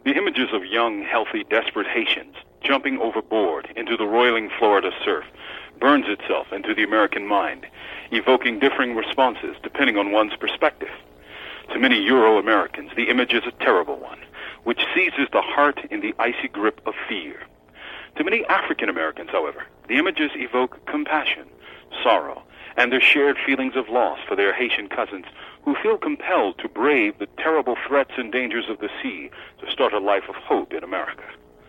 The images of young, healthy, desperate Haitians jumping overboard into the roiling Florida surf burns itself into the American mind, evoking differing responses depending on one's perspective. To many Euro-Americans, the image is a terrible one, which seizes the heart in the icy grip of fear. To many African Americans, however, the images evoke compassion, sorrow, and their shared feelings of loss for their Haitian cousins who feel compelled to brave the terrible threats and dangers of the sea to start a life of hope in America.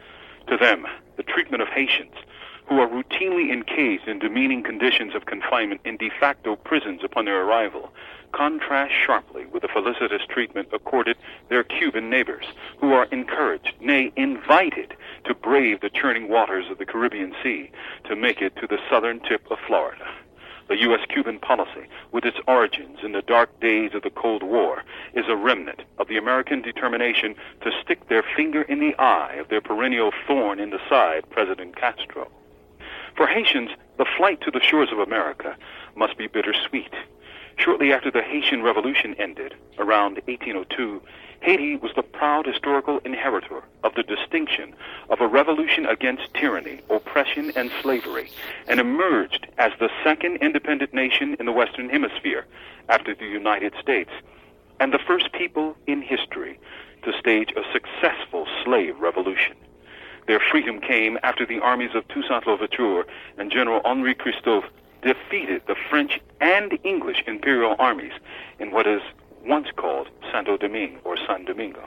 To them, the treatment of Haitians, who are routinely encased in demeaning conditions of confinement in de facto prisons upon their arrival, contrasts sharply with the felicitous treatment accorded their Cuban neighbors, who are encouraged, nay, invited, to brave the churning waters of the Caribbean Sea to make it to the southern tip of Florida. The U.S.-Cuban policy, with its origins in the dark days of the Cold War, is a remnant of the American determination to stick their finger in the eye of their perennial thorn in the side, President Castro. For Haitians, the flight to the shores of America must be bittersweet. Shortly after the Haitian Revolution ended, around 1802, Haiti was the proud historical inheritor of the distinction of a revolution against tyranny, oppression, and slavery, and emerged as the second independent nation in the Western Hemisphere after the United States, and the first people in history to stage a successful slave revolution. Their freedom came after the armies of Toussaint Louverture and General Henri Christophe defeated the French and English imperial armies in what is once called Santo Domingo or San Domingo.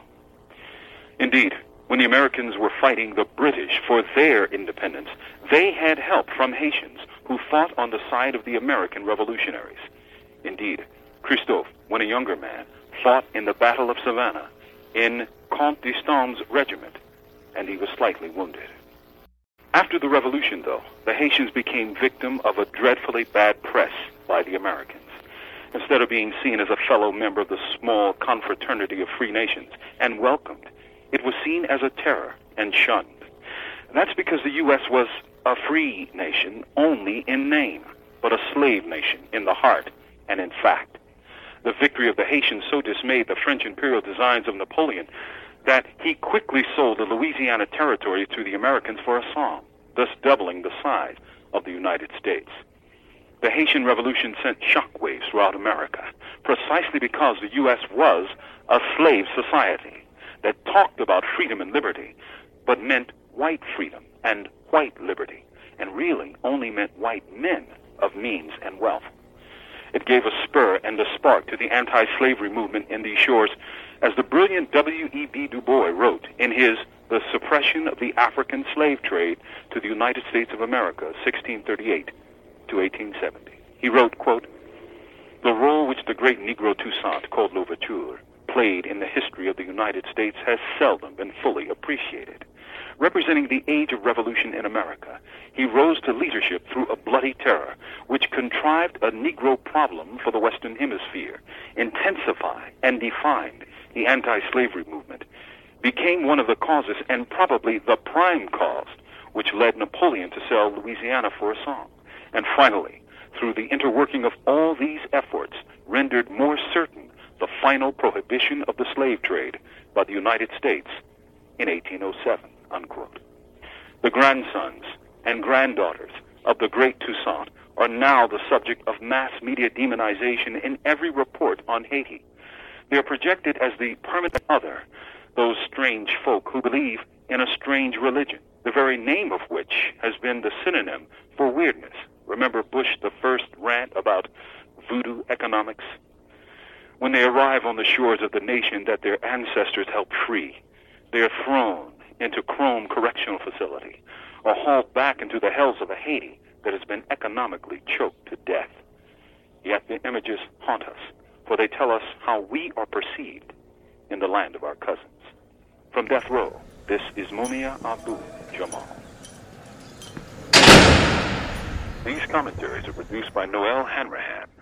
Indeed, when the Americans were fighting the British for their independence, they had help from Haitians who fought on the side of the American revolutionaries. Indeed, Christophe, when a younger man, fought in the Battle of Savannah in Comte d'Estaing's regiment, and he was slightly wounded. After the revolution, though, the Haitians became victim of a dreadfully bad press by the Americans. Instead of being seen as a fellow member of the small confraternity of free nations and welcomed, it was seen as a terror and shunned. That's because the U.S. was a free nation only in name, but a slave nation in the heart and in fact. The victory of the Haitians so dismayed the French imperial designs of Napoleon that he quickly sold the Louisiana Territory to the Americans for a song, thus doubling the size of the United States. The Haitian Revolution sent shockwaves throughout America, precisely because the U.S. was a slave society that talked about freedom and liberty, but meant white freedom and white liberty, and really only meant white men of means and wealth. It gave a spur and a spark to the anti-slavery movement in these shores, as the brilliant W.E.B. Du Bois wrote in his The Suppression of the African Slave Trade to the United States of America, 1638 to 1870. He wrote, quote, "The role which the great Negro Toussaint, called Louverture, played in the history of the United States has seldom been fully appreciated. Representing the age of revolution in America, he rose to leadership through a bloody terror, which contrived a Negro problem for the Western Hemisphere, intensified and defined the anti-slavery movement, became one of the causes, and probably the prime cause, which led Napoleon to sell Louisiana for a song, and finally, through the interworking of all these efforts, rendered more certain the final prohibition of the slave trade by the United States in 1807, unquote. The grandsons and granddaughters of the great Toussaint are now the subject of mass media demonization in every report on Haiti. They are projected as the permanent other, those strange folk who believe in a strange religion, the very name of which has been the synonym for weirdness. Remember Bush the first rant about voodoo economics? When they arrive on the shores of the nation that their ancestors helped free, they are thrown into Chrome Correctional Facility or hauled back into the hells of a Haiti that has been economically choked to death. Yet the images haunt us, for they tell us how we are perceived in the land of our cousins. From Death Row, this is Mumia Abu-Jamal. These commentaries are produced by Noel Hanrahan.